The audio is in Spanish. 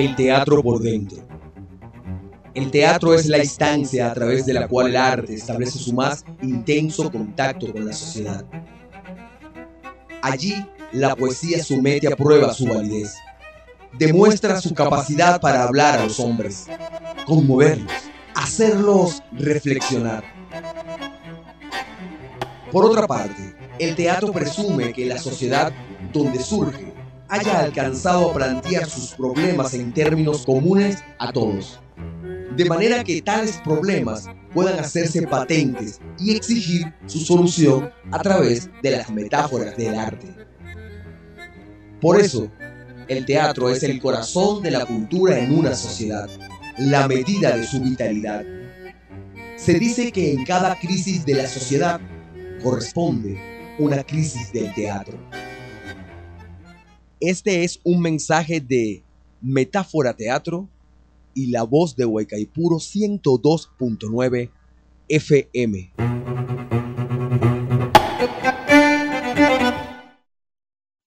El teatro por dentro. El teatro es la instancia a través de la cual el arte establece su más intenso contacto con la sociedad. Allí, la poesía somete a prueba su validez. Demuestra su capacidad para hablar a los hombres, conmoverlos, hacerlos reflexionar. Por otra parte, el teatro presume que la sociedad donde surge haya alcanzado a plantear sus problemas en términos comunes a todos, de manera que tales problemas puedan hacerse patentes y exigir su solución a través de las metáforas del arte. Por eso, el teatro es el corazón de la cultura en una sociedad, la medida de su vitalidad. Se dice que en cada crisis de la sociedad corresponde una crisis del teatro. Este es un mensaje de Metáfora Teatro y la voz de Huaycaipuro 102.9 FM.